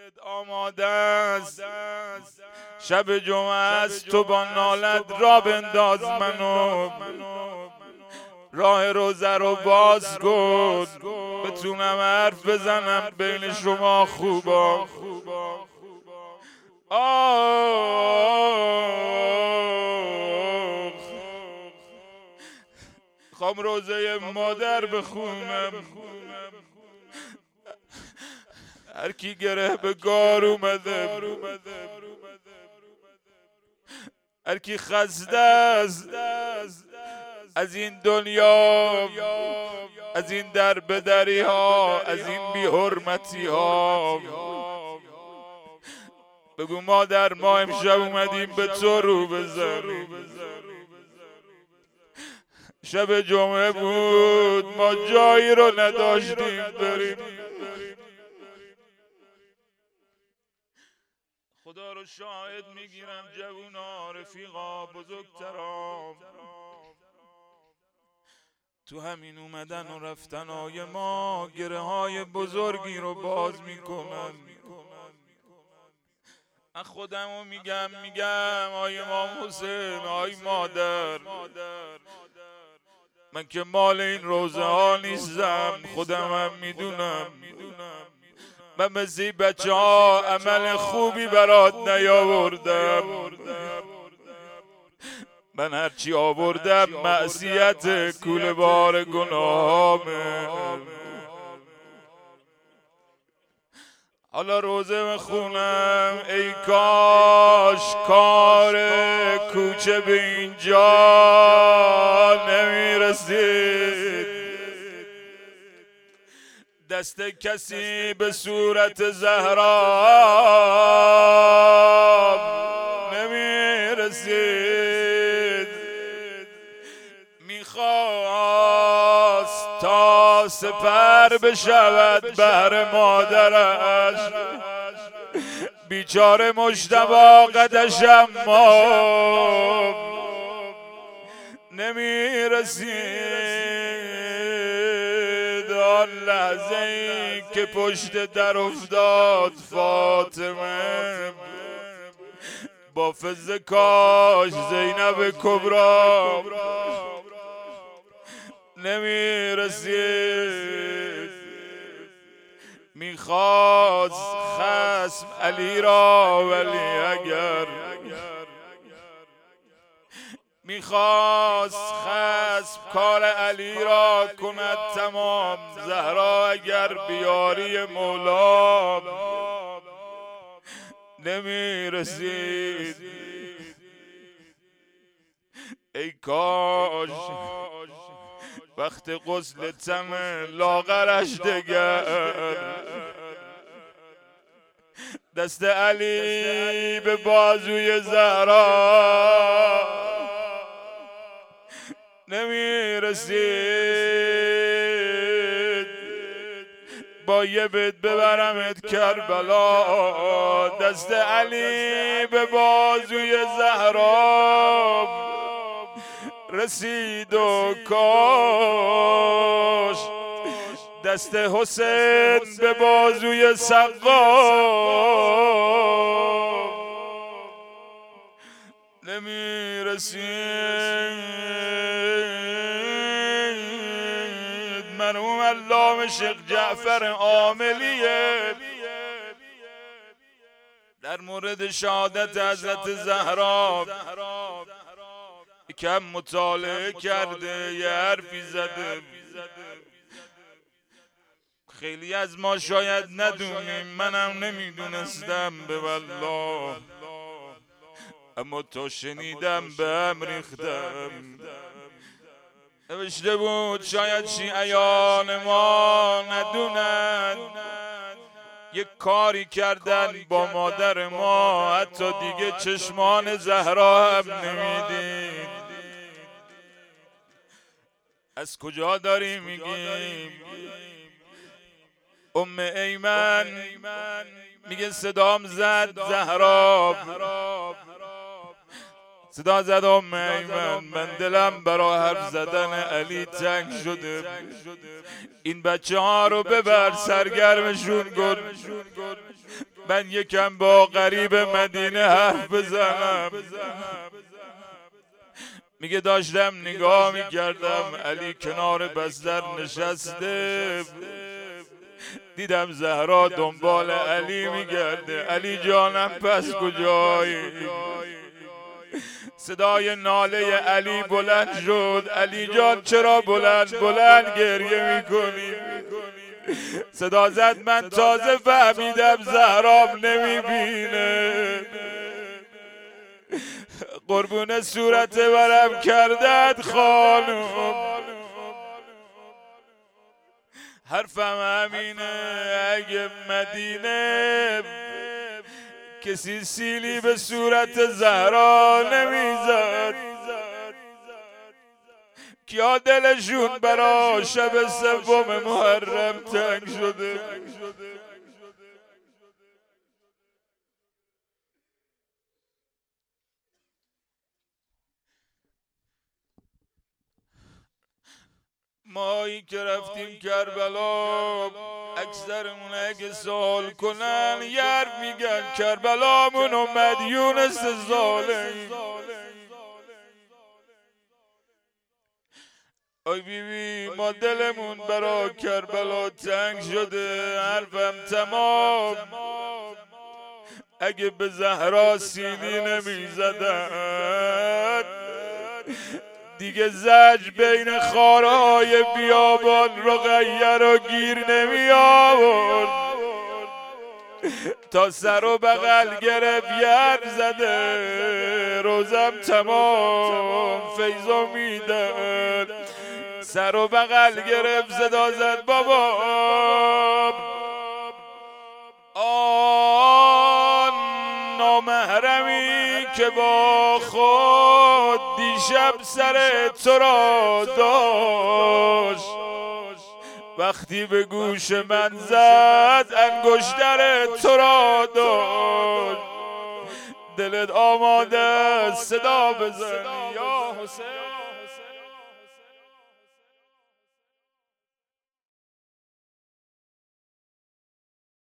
آماده است، شب جمعه است، تو با نالت را بنداز منو، راه روزه رو باز کن، بتونم حرف بزنم بین شما خوبا. خوام روزه مادر بخونم، هر کی گره به گار اومده، هر کی خسته است از این دنیا، از این در بدری ها، از این بی حرمتی ها، بگو مادر ما امشب اومدیم به تو رو بزنیم. شب جمعه بود، ما جایی رو نداشتیم بریم. خدا رو شاهد میگیرم جوونا، رفیقا، بزرگترام، تو همین اومدن و رفتن های ما گره های بزرگی رو باز میکنن. من خودمو میگم آی امام حسین، آی مادر، من که مال این روزه ها نیستم، خودم هم میدونم من مثل این بچه ها عمل خوبی برات نیاوردم. من هرچی آوردم معصیت کوله بار گناهامه. حالا روزه بخونم، ای کاش کار کوچه به اینجا نمیرسید، دست کسی به صورت زهرا نمیرسید. میخواست تا سپر بشود بهر مادرش، بیچاره مجتبی قدش اما نمیرسید. آن لحظه ای که پشت در افتاد فاطمه، با فز کاش زینب کبرا نمیرسید. میخواست خصم علی را، ولی اگر میخواست خصم کار علی را کند تمام، زهرا اگر بیاری مولا نمیرسید. ای کاش وقت غسل تم لاغرش دگر، دست علی به بازوی زهرا نمیرسید. با یه بیت ببرمت کربلا، دست علی به بازوی زهرا رسید و کاش دست حسین به بازوی سقا نمیرسید. مرحوم علامه شیخ جعفر عاملیه در مورد شهادت حضرت زهرا کم مطالعه کرده، یه حرفی زده خیلی از ما شاید ندونیم، منم نمیدونستم به والله، اما تا شنیدم به هم ریختم. نوشته بود شاید شیعیان ما ندونن، یک کاری کردن با مادر ما حتی دیگه چشمان زهرا هم نمیدید. از کجا داری میگیم؟ ام ایمن میگه صدام زد زهرا، صدا زد ایمن من دلم برا حرف زدن علی تنگ شده، این بچه ها رو ببر سرگرمشون کن، من یکم با غریب مدینه حرف بزنم. میگه داشتم نگاه میکردم علی کنار بستر نشسته، دیدم زهرا دنبال علی میگرده. علی جانم پس کجایی؟ صدای ناله علی بلند شد. علی جان چرا بلند گریه میکنی؟ صدا زد من تازه فهمیدم زهرام نمیبینه، قربون صورت برم کردت خانم. حرفم همینه اگه مدینه کسی سیلی به صورت زهرا نمیزد، کیا دلشون برا شب سوم محرم تنگ شده. مایی که رفتیم کربلا اکثرمون اگه سوال کنن یه میگن کربلامون و مدیون سزاله. آی بیبی ما دلمون برا کربلا تنگ شده، حرفم تمام اگه به زهرا سیلی نمیزدن دیگه زج بین خارهای بیابان رقیه رو گیر نمی آورد، تا سر و بغل گرفت یر زده روزم تمام فیضو میدن. سر و بغل گرفت صدا زد بابا آن نامحرمی که با خود دیشب سر تو را داشت، وقتی به گوش من زد انگشتر تو را داشت، دلت آماده صدا بزن یا حسین.